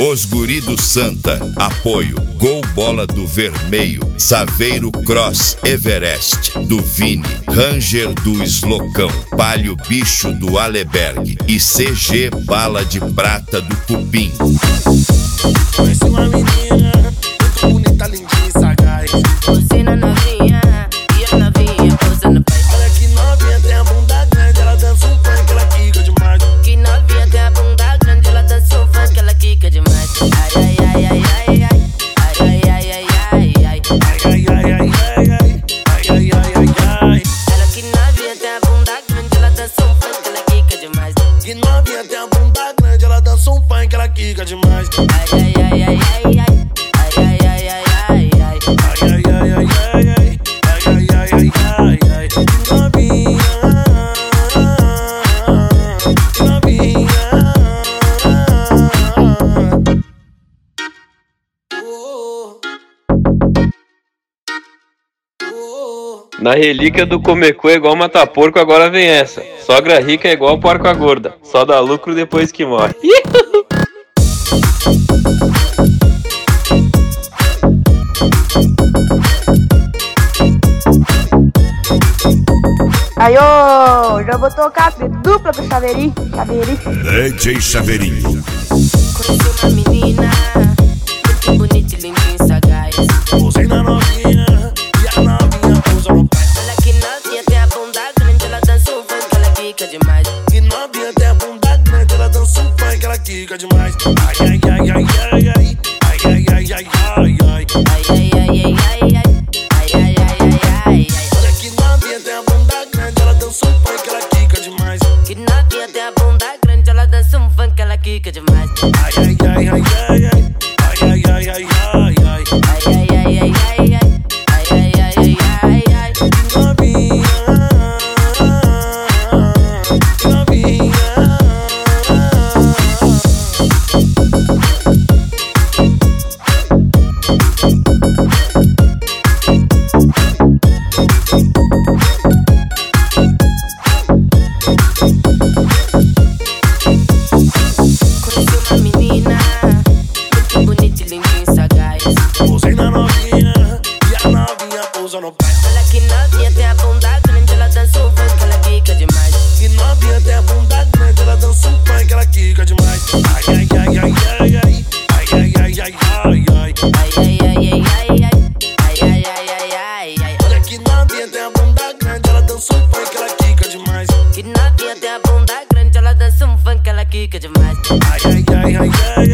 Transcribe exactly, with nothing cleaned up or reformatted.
Os Guri do Santa, apoio, Gol Bola do Vermelho, Saveiro Cross Everest do Vini, Ranger do Slocão, Palio Bicho do Aleberg e C G Bala de Prata do Cupim. Conheci uma menina, muito bonita, lindinha e sagaz. Você na novinha, e a novinha posando pai. Olha que novinha, tem a bunda grande, ela dança um funk, ela quica demais. Que novinha tem a bunda grande, ela dança um funk, ela quica demais. Ai, ai, ai, ai, ai, ai. Ai, ai, ai, ai, ai, ai. Ai, ai, ai, ai, ai, ai. Ai, ai, ai, ai, ai. Ela que novinha tem a bunda grande, ela dança um funk, ela quica demais. Que novinha, tem a bunda grande, ela dança um funk, ela quica demais. Ai, ai, ai, ai, ai, ai. Ai, ai, ai, ai, ai, ai. Ai, ai, ai, ai, ai, ai. Ai, ai, ai, ai, ai. Que novinha, que novinha. Oh, oh. Na relíquia do Comecu é igual matar porco, agora vem essa. Sogra rica é igual porca gorda, só dá lucro depois que morre. Aí, ô, já vou tocar de dupla com o Chaveirinho, Chaveirinho. D J Chaveirinho. Conheci uma menina, muito bonita, lindinha e sagaz. Posei na novinha, e a novinha pousa no pé. Olha que novinha tem a bunda grande, ela dança um funk, ela quica demais. Que novinha, tem a bunda grande, ela dança um funk, ela quica demais. Ai, ai, ai, ai, ai, ai. Ai, ai, ai, ai, ai, ai. Ai, ai, ai, ai, ai, ai. Ai, ai, ai, ai, ai, ai. Olha que novinha, tem a bunda grande, ela dança um funk, ela quica demais. Que novinha tem a bunda grande, ela dança um funk, ela quica demais. Ai, ai, ai, ai, ai, ai. Ai, ai, ai, ai, ai, ai. Ai, ai, ai, ai, ai, ai. Ai, ai, ai, ai, ai, ai. Que novinha, que novinha. Conheci uma menina, muito bonita, lindinha e sagaz. Posei na novinha, e a novinha pousa no pé. Olha que novinha tem a bunda grande, ela dança um funk, ela quica demais. Que novinha, tem a bunda grande, ela dança um funk, ela quica demais. Ai, ai, ai, ai, ai, ai. Ai, ai, ai, ai, ai, ai. Ai, ai, ai, ai, ai, ai. Ai, ai, ai, ai, ai, ai. Olha que novinha, tem a bunda grande, ela dança um funk, ela quica demais. Que novinha tem a bunda grande, ela dança um funk, ela quica demais. Ai, ai, ai, ai, ai,